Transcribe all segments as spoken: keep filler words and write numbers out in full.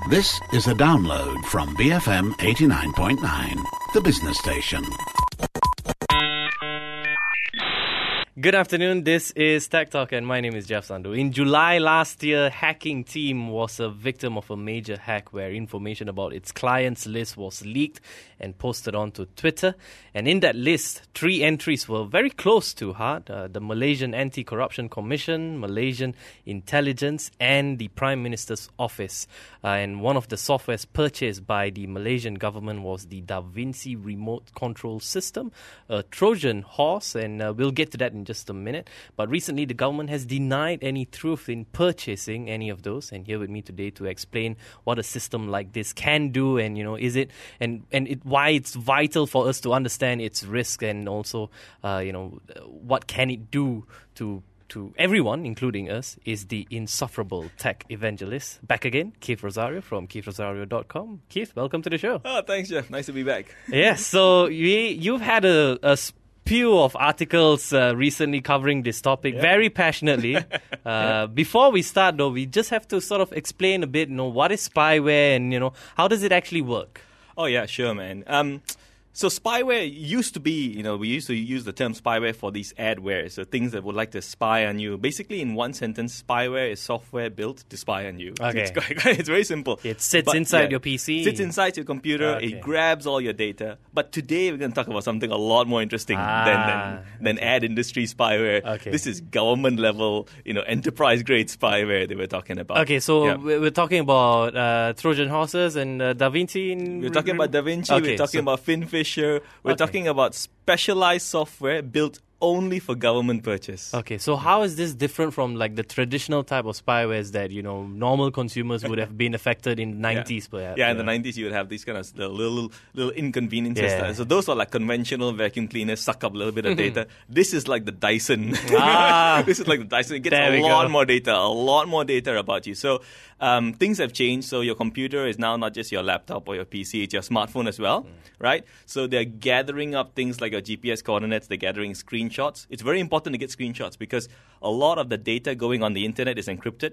This is a download from B F M eighty-nine point nine, the business station. Good afternoon, this is Tech Talk and my name is Jeff Sandhu. In July last year, Hacking Team was a victim of a major hack where information about its clients' list was leaked and posted onto Twitter. And in that list, three entries were very close to heart. Uh, the Malaysian Anti-Corruption Commission, Malaysian Intelligence and the Prime Minister's Office. Uh, and one of the softwares purchased by the Malaysian government was the DaVinci Remote Control System, a Trojan horse, and uh, we'll get to that in just a minute. But recently, the government has denied any truth in purchasing any of those. And here with me today to explain what a system like this can do, and you know, is it and and it, why it's vital for us to understand its risk, and also, uh, you know, what can it do to. to everyone, including us, is the insufferable tech evangelist. Back again, Keith Rosario from keith rosario dot com. Keith, welcome to the show. Oh, thanks, Jeff. Nice to be back. Yes, so you, you've had a, a spew of articles uh, recently covering this topic yeah. very passionately. uh, yeah. Before we start, though, we just have to sort of explain a bit, you know, what is spyware and, you know, how does it actually work? Oh, yeah, sure, man. Um... So spyware used to be, you know, we used to use the term spyware for these adware, so things that would like to spy on you. Basically, in one sentence, spyware is software built to spy on you. Okay. It's, quite, it's very simple. It sits but, inside yeah, your P C. Sits inside your computer. Okay. It grabs all your data. But today, we're going to talk about something a lot more interesting ah, than, than, than okay. ad industry spyware. Okay. This is government level, you know, enterprise grade spyware that we're talking about. Okay, so yeah. we're talking about uh, Trojan horses and uh, DaVinci. In we're talking about DaVinci. Okay, we're talking so about FinFisher. We're okay. talking about specialized software built only for government purchase. Okay, so how is this different from like the traditional type of spywares that, you know, normal consumers would have been affected in the nineties yeah. perhaps? Yeah, in yeah. the nineties you would have these kind of the little little inconveniences. Yeah. So those are like conventional vacuum cleaners, suck up a little bit of data. This is like the Dyson. Ah, this is like the Dyson. It gets there a we lot go. more data, a lot more data about you. So um, things have changed. So your computer is now not just your laptop or your P C, it's your smartphone as well, mm. right? So they're gathering up things like your G P S coordinates, they're gathering screenshots. It's very important to get screenshots because a lot of the data going on the internet is encrypted.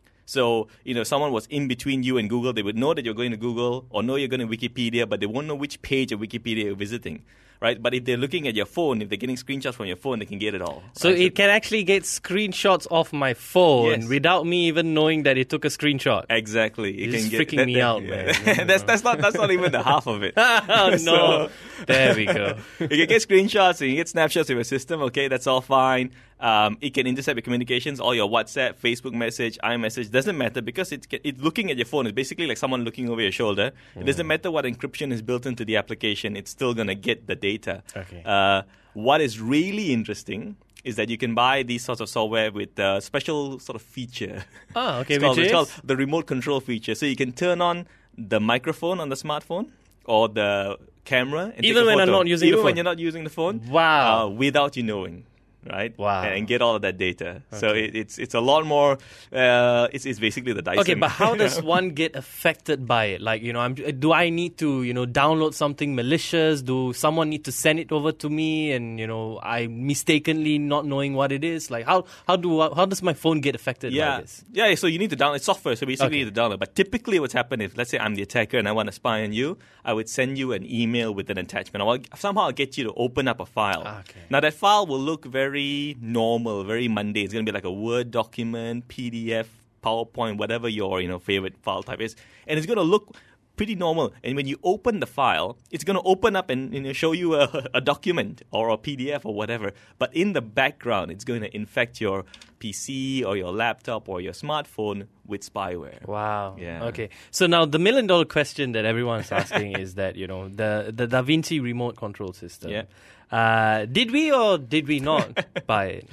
So, you know, if someone was in between you and Google, they would know that you're going to Google or know you're going to Wikipedia, but they won't know which page of Wikipedia you're visiting, right? But if they're looking at your phone, if they're getting screenshots from your phone, they can get it all. So right? it can actually get screenshots of my phone yes. without me even knowing that it took a screenshot. Exactly. It it's can get, freaking that, me that, out, yeah. man. that's that's not that's not even the half of it. Oh, no. So, there we go. You can get screenshots, you can get snapshots of your system, okay, that's all fine. Um, it can intercept your communications, all your WhatsApp, Facebook message, iMessage, doesn't matter because it's, it's looking at your phone. It's basically like someone looking over your shoulder. Mm. It doesn't matter what encryption is built into the application, it's still going to get the data. Okay. Uh, what is really interesting is that you can buy these sorts of software with a special sort of feature. Oh, okay, it's called, which it's is? called the remote control feature. So you can turn on the microphone on the smartphone or the camera. And Even take a when photo. I'm not using Even the phone? when you're not using the phone. Wow. Uh, without you knowing. Right? Wow. And, and get all of that data. Okay. So it, it's it's a lot more, uh, it's, it's basically the Dyson. Okay, but how does one get affected by it? Like, you know, I'm, do I need to, you know, download something malicious? Do someone need to send it over to me and, you know, I mistakenly not knowing what it is? Like, how how do I, how does my phone get affected yeah. by this? Yeah, so you need to download software. So basically Okay. you need to download. But typically what's happened is, let's say I'm the attacker and I want to spy on you, I would send you an email with an attachment. Or somehow I'll get you to open up a file. Okay. Now that file will look very normal, very mundane. It's going to be like a Word document, P D F, PowerPoint, whatever your, you know, favorite file type is. And it's going to look pretty normal. And when you open the file, it's going to open up and, you know, show you a, a document or a P D F or whatever. But in the background, it's going to infect your P C or your laptop or your smartphone with spyware. Wow. Yeah. Okay. So now the million dollar question that everyone's asking is that, you know, the, the DaVinci remote control system. Yeah. Uh, did we or did we not buy it?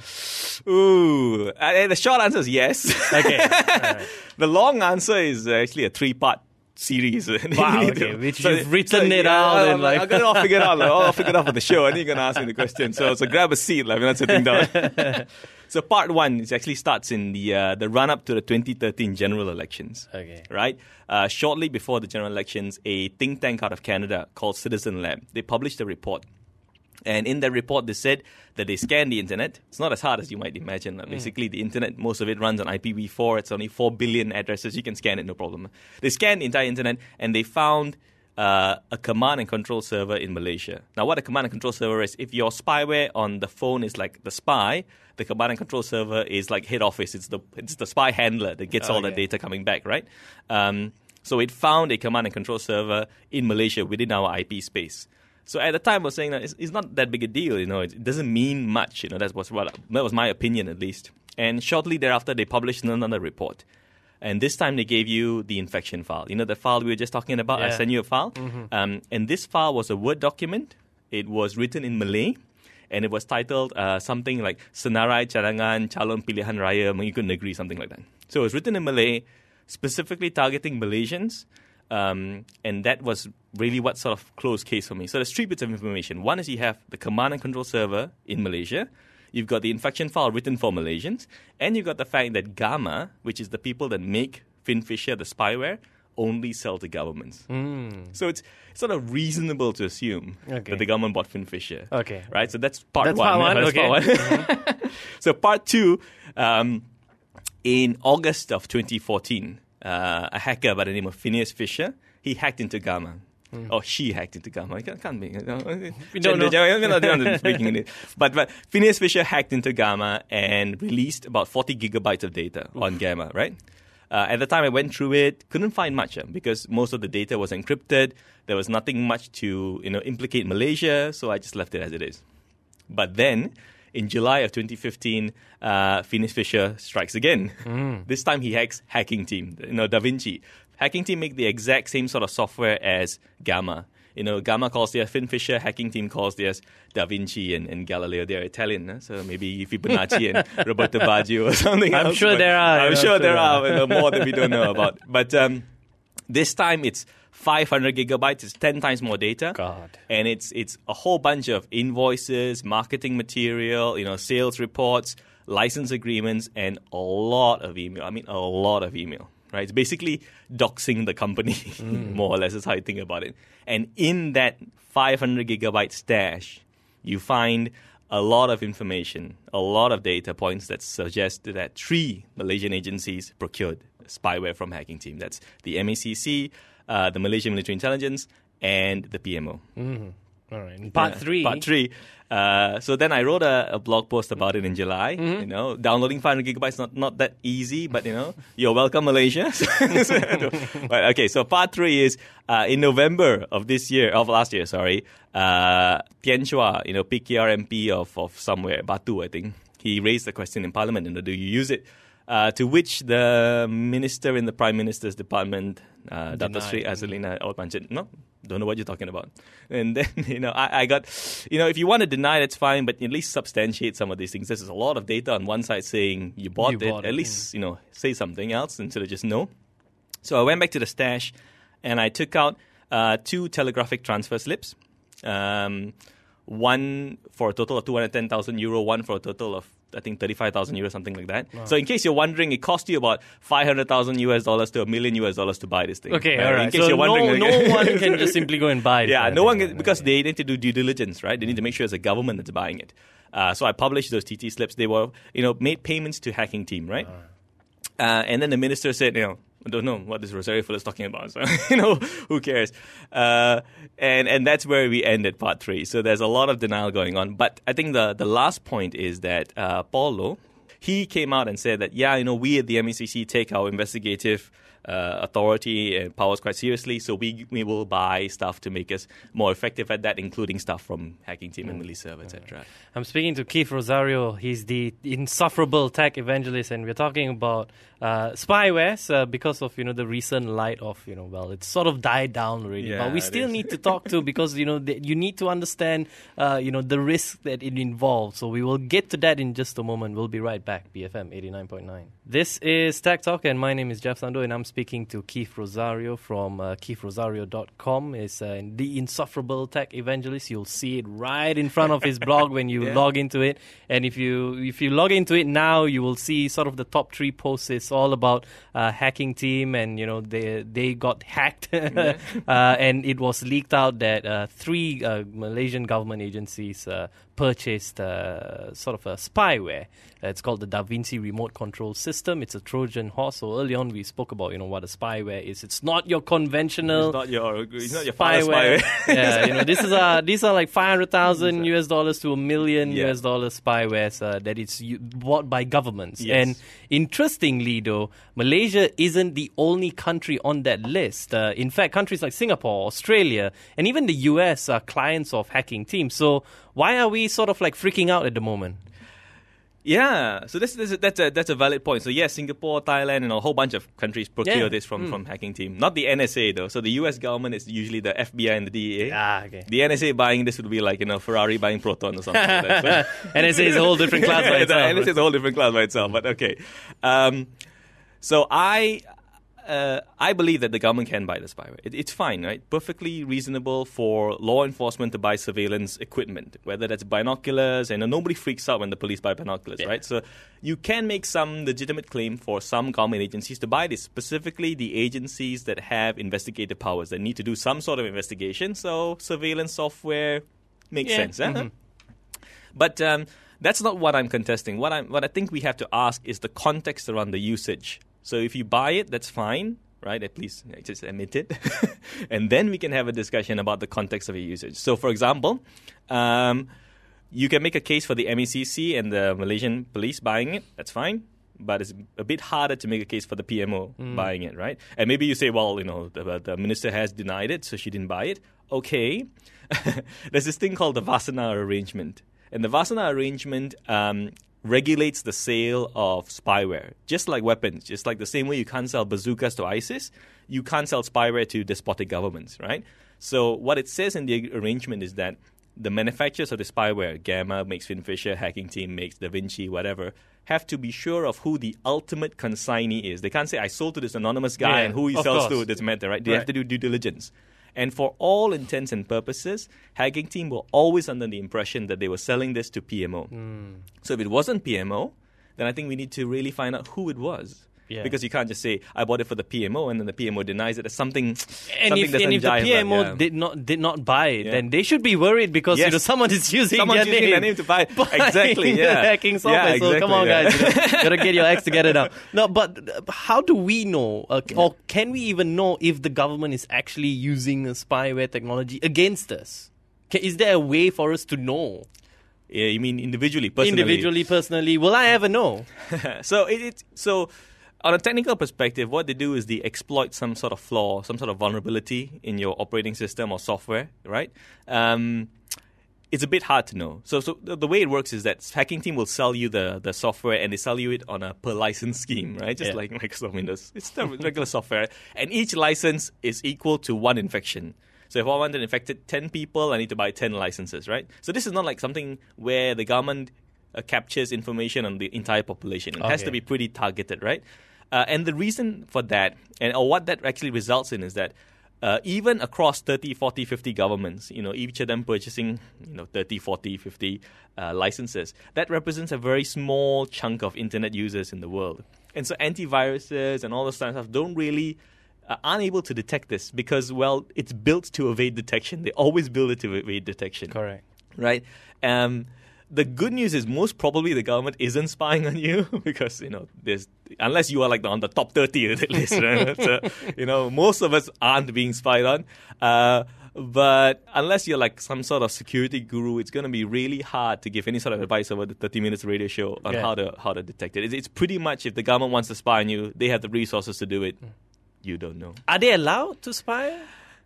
Ooh. Uh, the short answer is yes. Okay. All right. The long answer is actually a three-part series. Wow, okay, which you've written it out yeah, and like- I'm gonna all figure it out. Like, all figured out for the show. And you're gonna ask me the question. So, so grab a seat. Like, we're not sitting down. So, part one is actually starts in the uh, the run up to the twenty thirteen general elections. Okay. Right. Uh, shortly before the general elections, a think tank out of Canada called Citizen Lab, they published a report. And in that report, they said that they scanned the internet. It's not as hard as you might imagine. Mm. Basically, the internet, most of it runs on I P v four. It's only four billion addresses. You can scan it, no problem. They scanned the entire internet, and they found uh, a command and control server in Malaysia. Now, what a command and control server is, if your spyware on the phone is like the spy, the command and control server is like head office. It's the it's the spy handler that gets okay. all the data coming back, right? Um, so it found a command and control server in Malaysia within our I P space. So at the time, I was saying that it's, it's not that big a deal, you know. It, it doesn't mean much, you know. That was what that was my opinion, at least. And shortly thereafter, they published another report, and this time they gave you the infection file. You know, the file we were just talking about. Yeah. I sent you a file, mm-hmm. um, and this file was a Word document. It was written in Malay, and it was titled uh, something like Senarai Cadangan Calon Pilihan Raya Mengikut Negeri, something like that. So it was written in Malay, specifically targeting Malaysians. Um, and that was really what sort of closed case for me. So there's three bits of information. One is you have the command and control server in Malaysia. You've got the infection file written for Malaysians. And you've got the fact that Gamma, which is the people that make FinFisher, the spyware, only sell to governments. Mm. So it's sort of reasonable to assume okay. that the government bought FinFisher. Okay. Right? So that's part that's one. Part one. That's okay. part one. Mm-hmm. So part two, um, in August of twenty fourteen, Uh, a hacker by the name of Phineas Fisher, he hacked into Gamma. Mm. Or she hacked into Gamma. I can't, can't be. We don't know. Speaking in it. But, but Phineas Fisher hacked into Gamma and released about forty gigabytes of data Oof. on Gamma, right? Uh, at the time I went through it, couldn't find much uh, because most of the data was encrypted. There was nothing much to you know implicate Malaysia, so I just left it as it is. But then, in July of twenty fifteen, uh, Phineas Fisher strikes again. Mm. This time he hacks Hacking Team, you know, Da Vinci. Hacking Team make the exact same sort of software as Gamma. You know, Gamma calls theirs FinFisher, Hacking Team calls theirs Da Vinci and, and Galileo. They're Italian, huh? So maybe Fibonacci and Roberto Baggio or something I'm else. Sure there are. I'm I'm sure sure there there are, you know, more that we don't know about. But um, this time it's five hundred gigabytes. It's ten times more data. God. And it's it's a whole bunch of invoices, marketing material, you know, sales reports, license agreements, and a lot of email. I mean, a lot of email, right? It's basically doxing the company, mm. more or less. That's how I think about it. And in that five hundred gigabyte stash, you find a lot of information, a lot of data points that suggest that three Malaysian agencies procured spyware from Hacking Team. That's the M A C C, Uh, the Malaysian Military Intelligence, and the P M O. Mm-hmm. All right. Part yeah, three. Part three. Uh, so then I wrote a, a blog post about it in July. Mm-hmm. You know, downloading five hundred gigabytes not not that easy, but you know, you're welcome, Malaysia. But okay, so part three is uh, in November of this year, of last year, sorry. Uh, Tian Chua, you know, P K R M P of of somewhere, Batu, I think. He raised the question in Parliament, you know, do you use it? Uh, to which the minister in the Prime Minister's department, uh, Dato Sri Azalina Outmanchit, no, don't know what you're talking about. And then, you know, I, I got, you know, if you want to deny, that's fine, but at least substantiate some of these things. There's a lot of data on one side saying you bought you it. Bought at it. least, you know, say something else instead of just no. So I went back to the stash and I took out uh, two telegraphic transfer slips. Um, one for a total of two hundred ten thousand euro, one for a total of I think thirty-five thousand euros, something like that. Wow. So in case you're wondering, it cost you about five hundred thousand US dollars to a million US dollars to buy this thing. Okay, right? all right. In case so you're wondering, no, no one can just simply go and buy it. Yeah, no one can, because they need to do due diligence, right? They need to make sure it's a government that's buying it. Uh, so I published those T T slips. They were, you know, made payments to Hacking Team, right? Uh, and then the minister said, you know, I don't know what this Rosario fellow is talking about. So, you know, who cares? Uh, and and that's where we ended part three. So there's a lot of denial going on. But I think the, the last point is that uh, Paul Loh, he came out and said that, yeah, you know, we at the M A C C take our investigative uh, authority and powers quite seriously, so we we will buy stuff to make us more effective at that, including stuff from Hacking Team and Miliserve, et cetera. I'm speaking to Keith Rosario. He's the insufferable tech evangelist, and we're talking about uh, spywares uh, because of, you know, the recent light of, you know, well, it's sort of died down already. Yeah, but we still need to talk to because, you know, the, you need to understand, uh, you know, the risk that it involves. So we will get to that in just a moment. We'll be right back. B F M eighty-nine point nine. This is Tech Talk, and my name is Jeff Sando, and I'm speaking speaking to Keith Rosario from uh, keith rosario dot com. He's uh, the insufferable tech evangelist. You'll see it right in front of his blog when you Yeah. log into it. And if you if you log into it now, you will see sort of the top three posts. It's all about uh, hacking team, and you know they they got hacked, uh, and it was leaked out that uh, three uh, Malaysian government agencies uh, purchased uh, sort of a spyware. Uh, it's called the Da Vinci Remote Control System. It's a Trojan horse. So early on, we spoke about you know what a spyware is. It's not your conventional It's not your, it's not your father's spyware. spyware. yeah, you know this is a these are like five hundred thousand U S dollars to a million Yeah. U S dollars spywares uh, that it's u- bought by governments. Yes. And interestingly, though, Malaysia isn't the only country on that list. Uh, in fact, countries like Singapore, Australia, and even the U S are clients of hacking teams. So why are we sort of like freaking out at the moment? Yeah, so this, this that's a that's a valid point. So yes, Singapore, Thailand, and a whole bunch of countries procure Yeah. this from, Mm. from hacking team. Not the N S A though. So the U S government is usually the F B I and the D E A. Ah, okay. The N S A buying this would be like you know Ferrari buying Proton or something. like that. So- N S A is a whole different class by the itself. N S A is a whole different class by itself. But okay, um, so I. Uh, I believe that the government can buy the spyware. It, it's fine, right? Perfectly reasonable for law enforcement to buy surveillance equipment, whether that's binoculars, and nobody freaks out when the police buy binoculars, Yeah. right? So you can make some legitimate claim for some government agencies to buy this, specifically the agencies that have investigative powers that need to do some sort of investigation. So surveillance software makes Yeah. sense. eh? Mhm. But um, that's not what I'm contesting. What I what I think we have to ask is the context around the usage. So if you buy it, that's fine, right? At least just admit it, and then we can have a discussion about the context of your usage. So, for example, um, you can make a case for the M E C C and the Malaysian police buying it. That's fine. But it's a bit harder to make a case for the P M O buying it, right? And maybe you say, well, you know, the, the minister has denied it, so she didn't buy it. Okay. There's this thing called the Vasana arrangement. And the Vasana arrangement um, regulates the sale of spyware, just like weapons. Just like the same way you can't sell bazookas to ISIS, you can't sell spyware to despotic governments, right? So what it says in the arrangement is that the manufacturers of the spyware, Gamma makes Finfisher, Hacking Team makes Da Vinci, whatever, have to be sure of who the ultimate consignee is. They can't say, I sold to this anonymous guy Yeah, and who he of sells course. to doesn't matter, right? They Right. have to do due diligence. And for all intents and purposes, Hacking Team were always under the impression that they were selling this to P M O. Hmm. So if it wasn't P M O, then I think we need to really find out who it was. Yeah. Because you can't just say, I bought it for the P M O, and then the P M O denies it as something, And something if, doesn't and if the jive, P M O yeah. did not did not buy it, Yeah. then they should be worried because you Yes. know someone is using Someone's their using name, their name to buy it. buying Exactly, the yeah. hacking software. Yeah, So come exactly, on, yeah. guys, you know, gotta get your acts together now. No, but uh, how do we know, uh, or can we even know if the government is actually using a spyware technology against us? Ca is there a way for us to know? Yeah, you mean individually, personally? Individually, personally, will I ever know? so it, it so on a technical perspective, what they do is they exploit some sort of flaw, some sort of vulnerability in your operating system or software, right? Um, it's a bit hard to know. So, so the, the way it works is that Hacking Team will sell you the, the software, and they sell you it on a per license scheme, right? Just Yeah. like Microsoft Windows. It's the regular software, and each license is equal to one infection. So if I wanted infected ten people, I need to buy ten licenses, right? So this is not like something where the government uh, captures information on the entire population. It has Okay. to be pretty targeted, right? Uh, and the reason for that, and or what that actually results in, is that uh, even across thirty, forty, fifty governments, you know, each of them purchasing, you know, thirty, forty, fifty uh, licenses, that represents a very small chunk of internet users in the world. And so antiviruses and all those kind of stuff don't really uh, aren't able to detect this because, well, it's built to evade detection. They always build it to evade detection. Correct. Right? Um, the good news is most probably the government isn't spying on you because, you know, there's unless you are like on the top thirty of the list, right? So, you know, most of us aren't being spied on. Uh, but unless you're like some sort of security guru, it's going to be really hard to give any sort of advice over the thirty minutes radio show on Yeah. how to how to detect it. It's, it's pretty much if the government wants to spy on you, they have the resources to do it. You don't know. Are they allowed to spy?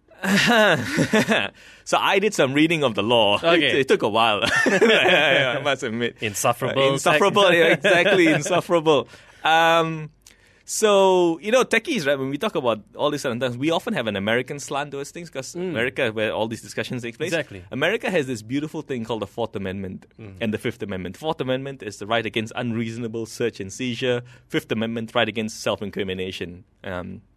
So I did some reading of the law. Okay. It, it took a while. yeah, yeah, I must admit. Insufferable. Uh, insufferable, yeah, exactly, insufferable. Um, so, you know, techies, right, when we talk about all these certain things, we often have an American slant towards things because America, where all these discussions take place. Exactly. America has this beautiful thing called the Fourth Amendment and the Fifth Amendment. Fourth Amendment is the right against unreasonable search and seizure. Fifth Amendment, right against self-incrimination. Um,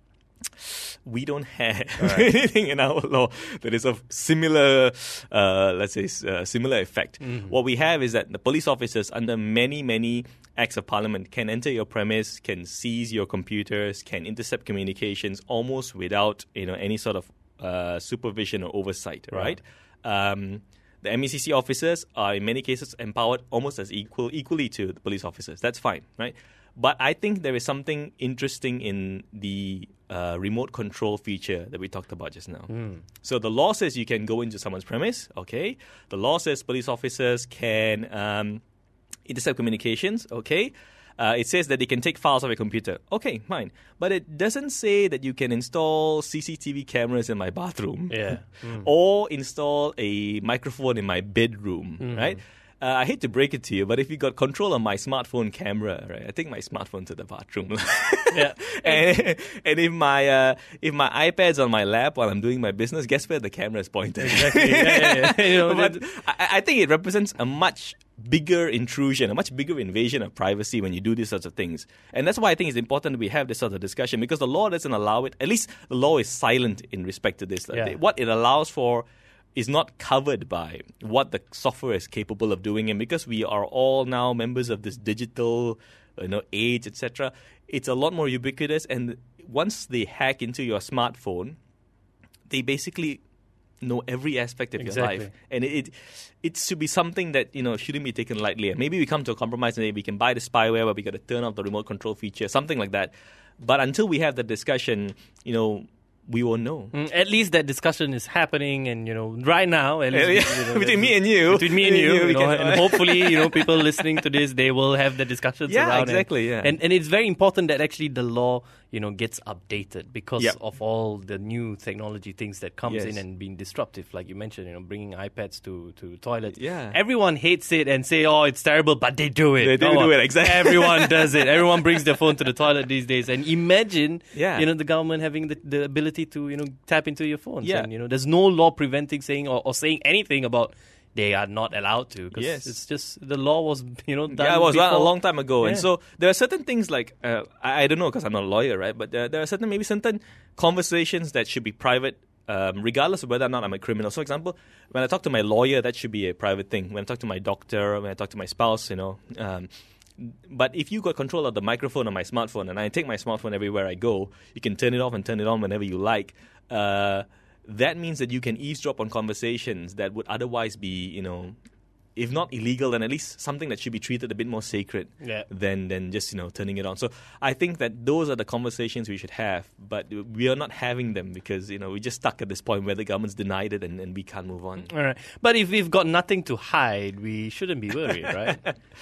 we don't have Right. anything in our law that is of similar, uh, let's say, uh, similar effect. Mm-hmm. What we have is that the police officers, under many, many acts of parliament, can enter your premise, can seize your computers, can intercept communications almost without, you know, any sort of uh, supervision or oversight, right? right? Um, the M E C C officers are, in many cases, empowered almost as equal, equally to the police officers. That's fine, right? But I think there is something interesting in the uh, remote control feature that we talked about just now. Mm. So the law says you can go into someone's premise, okay? The law says police officers can um, intercept communications, okay? Uh, it says that they can take files off your computer. Okay, fine. But it doesn't say that you can install C C T V cameras in my bathroom. Yeah. Mm. Or install a microphone in my bedroom, Mm. right? Uh, I hate to break it to you, but if you got control of my smartphone camera, right, I take my smartphone to the bathroom. Yeah. and, and if my uh, if my iPad's on my lap while I'm doing my business, guess where the camera is pointed? Exactly. Yeah, yeah, yeah. You know, But I, I think it represents a much bigger intrusion, a much bigger invasion of privacy when you do these sorts of things. And that's why I think it's important that we have this sort of discussion, because the law doesn't allow it. At least the law is silent in respect to this. Yeah. What it allows for is not covered by what the software is capable of doing. And because we are all now members of this digital, you know, age, et cetera, it's a lot more ubiquitous. And once they hack into your smartphone, they basically know every aspect of Exactly. your life. And it, it it should be something that, you know, shouldn't be taken lightly. And maybe we come to a compromise and maybe we can buy the spyware where we got to turn off the remote control feature, something like that. But until we have the discussion, you know, we won't know. Mm, at least that discussion is happening, and you know, right now, at least, Yeah, you know, between me and you, between me and you, we you know, can- and hopefully, you know, people listening to this, they will have the discussions Yeah, around. exactly, And, yeah. and and it's very important that actually the law, you know, gets updated because Yep. of all the new technology things that comes Yes. in and being disruptive, like you mentioned, you know, bringing iPads to to toilets. Yeah. Everyone hates it and say, oh, it's terrible, but they do it. They do Come do on. it, exactly. Everyone does it. Everyone brings their phone to the toilet these days. And imagine, Yeah. you know, the government having the, the ability to, you know, tap into your phones. Yeah. And, you know, there's no law preventing saying or, or saying anything about they are not allowed to. Because Yes. it's just the law was, you know, done Yeah, it was before. a long time ago. And Yeah. so there are certain things like, uh, I, I don't know because I'm not a lawyer, right? But there, there are certain, maybe certain conversations that should be private, um, regardless of whether or not I'm a criminal. So, for example, when I talk to my lawyer, that should be a private thing. When I talk to my doctor, when I talk to my spouse, you know. Um, but if you got control of the microphone on my smartphone and I take my smartphone everywhere I go, you can turn it off and turn it on whenever you like. Uh, that means that you can eavesdrop on conversations that would otherwise be, you know, if not illegal, then at least something that should be treated a bit more sacred Yeah. than than just, you know, turning it on. So I think that those are the conversations we should have, but we are not having them because, you know, we're just stuck at this point where the government's denied it and, and we can't move on. All right. But if we've got nothing to hide, we shouldn't be worried, right?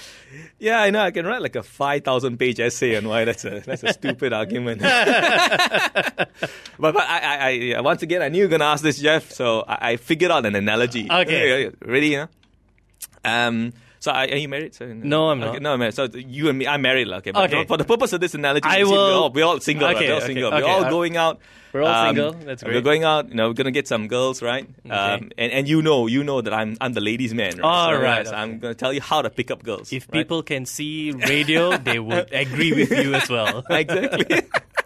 Yeah, I know. I can write like a five thousand page essay on why that's a that's a stupid argument. but but I, I, I once again I knew you were gonna ask this, Jeff. So I, I figured out an analogy. Okay. Ready? Yeah. Um. So are, are you married? So, No, I'm okay, not. No, I'm married. So you and me, I'm married. Okay. But Okay. for the purpose of this analogy, I you see, will- We're all, we're all single. right? Okay, We're all okay, single. okay. We're all Uh, going out. we're all um, single. That's We're great. going out. You know, we're gonna get some girls, right? Um. And, and you know, you know that I'm I'm the ladies' man. Right? All so, right, So okay. I'm gonna tell you how to pick up girls. If right? people can see radio, they would agree with you as well. Exactly.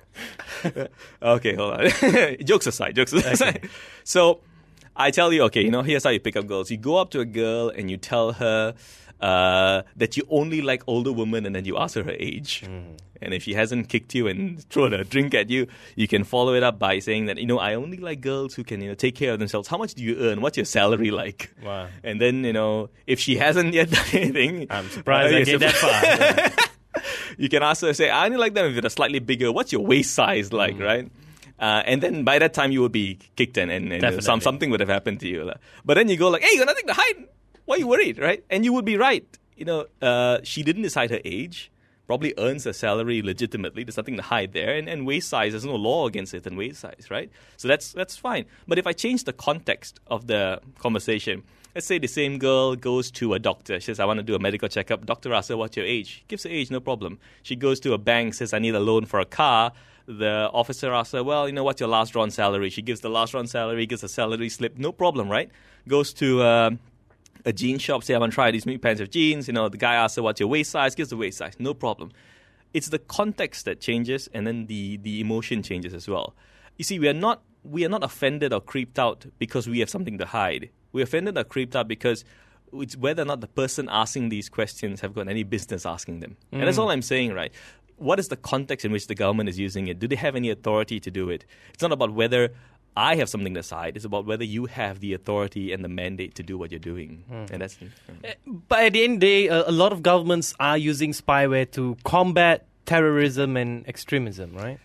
Okay, hold on. Jokes aside, jokes aside. So I tell you, okay, you know, here's how you pick up girls. You go up to a girl and you tell her uh, that you only like older women, and then you ask her her age. Mm. And if she hasn't kicked you and thrown a drink at you, you can follow it up by saying that, you know, I only like girls who can, you know, take care of themselves. How much do you earn? What's your salary like? Wow. And then, you know, if she hasn't yet done anything, I'm surprised uh, I you're get that far. you can ask her, say, I only like them if they're slightly bigger. What's your waist size like, right? Uh, and then by that time, you would be kicked and, and, and Definitely. some, something would have happened to you. lah. But then you go like, hey, you got nothing to hide. Why are you worried, right? And you would be right. You know, uh, she didn't decide her age. Probably earns her salary legitimately. There's nothing to hide there. And, and waist size, there's no law against it and waist size, right? So that's that's fine. But if I change the context of the conversation, let's say the same girl goes to a doctor. She says, I want to do a medical checkup. Doctor asks her, what's your age? Gives her age, no problem. She goes to a bank, says, I need a loan for a car. The officer asks her, well, you know, what's your last drawn salary? She gives the last drawn salary, gives a salary slip, no problem, right? Goes to uh, a jean shop, say, I want to try these new pairs of jeans. You know, the guy asks her, what's your waist size? Gives the waist size, no problem. it's the context that changes, and then the, the emotion changes as well. You see, we are not we are not offended or creeped out because we have something to hide. We're offended or creeped out because it's whether or not the person asking these questions have got any business asking them. Mm. And that's all I'm saying, right? What is the context in which the government is using it? Do they have any authority to do it? It's not about whether I have something to hide. It's about whether you have the authority and the mandate to do what you're doing. Mm. And that's. Mm. But at the end of the day, a, a lot of governments are using spyware to combat terrorism and extremism, right?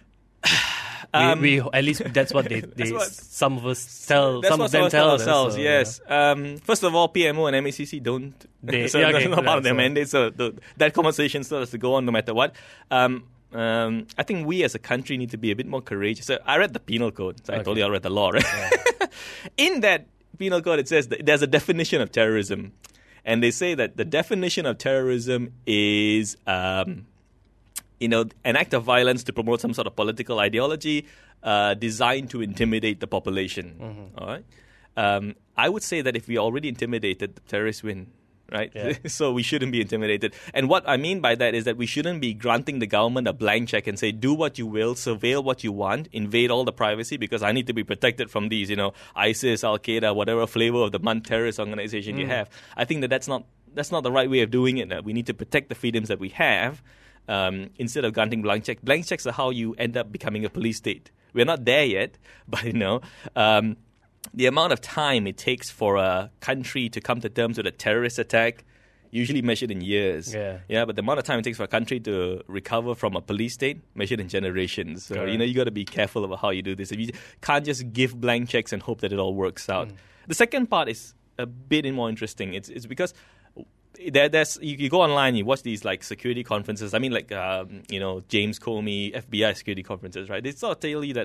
Um, we, we at least that's what they, they what, some of us tell. Some of them tell ourselves. Us, so, yes. Yeah. Um, first of all, P M O and M A C C don't. They, so yeah, okay, not part of their so. mandate. So the, that conversation still has to go on no matter what. Um, um, I think we as a country need to be a bit more courageous. So I read the penal code. So okay. I told you I read the law, right? Yeah. In that penal code, it says that there's a definition of terrorism, and they say that the definition of terrorism is. Um, You know, an act of violence to promote some sort of political ideology uh, designed to intimidate the population. Mm-hmm. All right. Um, I would say that if we are already intimidated, the terrorists win, right? Yeah. So we shouldn't be intimidated. And what I mean by that is that we shouldn't be granting the government a blank check and say, do what you will, surveil what you want, invade all the privacy because I need to be protected from these, you know, ISIS, Al-Qaeda, whatever flavor of the month terrorist organization mm. you have. I think that that's not, that's not the right way of doing it. We need to protect the freedoms that we have. Um, instead of granting blank checks. Blank checks are how you end up becoming a police state. We're not there yet, but you know, um, the amount of time it takes for a country to come to terms with a terrorist attack, usually measured in years. Yeah. Yeah, but the amount of time it takes for a country to recover from a police state, measured in generations. So, right. you know, you got to be careful about how you do this. If you can't just give blank checks and hope that it all works out. Mm. The second part is a bit more interesting. It's it's because There, there's you, you go online, you watch these like security conferences. I mean, like um, you know, James Comey, F B I security conferences, right? They sort of tell you that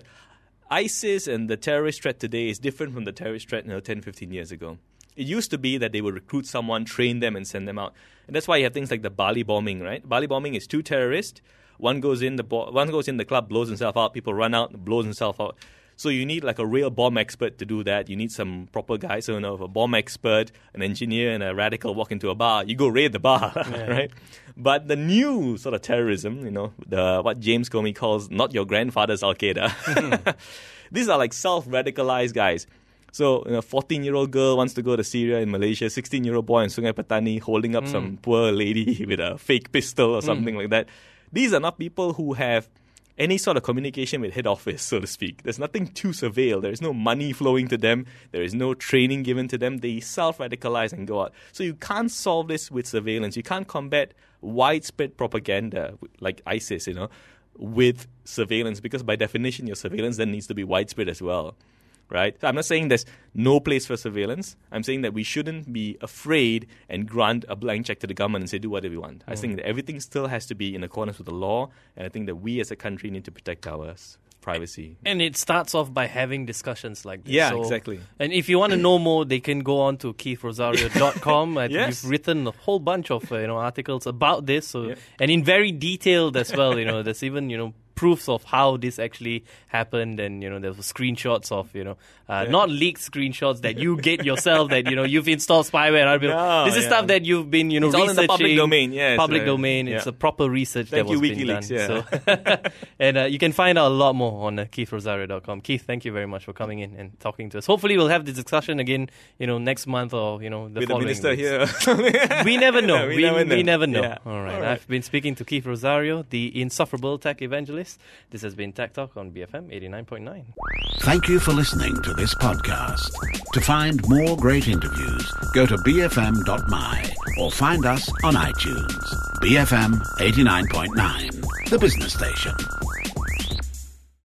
ISIS and the terrorist threat today is different from the terrorist threat, you know, ten, fifteen years ago. It used to be that they would recruit someone, train them, and send them out, and that's why you have things like the Bali bombing, right? Bali bombing is two terrorists. One goes in the bo- one goes in the club, blows himself out. People run out, blows himself out. So you need like a real bomb expert to do that. You need some proper guys, so you know, a bomb expert, an engineer, and a radical walk into a bar. You go raid the bar, yeah. right? But the new sort of terrorism, you know, the what James Comey calls not your grandfather's Al-Qaeda. Mm. These are like self-radicalized guys. So you know, fourteen-year-old girl wants to go to Syria in Malaysia, sixteen-year-old boy in Sungai Petani holding up mm. some poor lady with a fake pistol or something mm. like that. These are not people who have any sort of communication with head office, so to speak. There's nothing to surveil. There is no money flowing to them. There is no training given to them. They self-radicalize and go out. So you can't solve this with surveillance. You can't combat widespread propaganda like ISIS, you know, with surveillance because by definition your surveillance then needs to be widespread as well. Right? So I'm not saying there's no place for surveillance. I'm saying that we shouldn't be afraid and grant a blank check to the government and say, do whatever we want. Mm. I think that everything still has to be in accordance with the law, and I think that we as a country need to protect our privacy. And it starts off by having discussions like this. Yeah, so, exactly. And if you want to know more, they can go on to keith rosario dot com. I think yes. You've written a whole bunch of uh, you know articles about this, so yeah. and in very detailed as well. You know, there's even you know. proofs of how this actually happened, and you know there were screenshots of you know uh, yeah. not leaked screenshots that you get yourself that you know you've installed spyware and other people. No, this is yeah. stuff that you've been you know it's researching. All in the public domain, yes, public right. domain. Yeah. It's a proper research thank that was you, been WikiLeaks, done. Yeah. So and uh, you can find out a lot more on uh, keith rosario dot com. Keith, thank you very much for coming in and talking to us. Hopefully, we'll have this discussion again, you know, next month or you know the with following the minister weeks. here. we never know. Yeah, we, we, never know. we never know. Yeah. All, right. All right. I've been speaking to Keith Rosario, the insufferable tech evangelist. This has been Tech Talk on B F M eighty-nine point nine. Thank you for listening to this podcast. To find more great interviews, go to b f m dot m y or find us on iTunes. B F M eighty-nine point nine, the business station.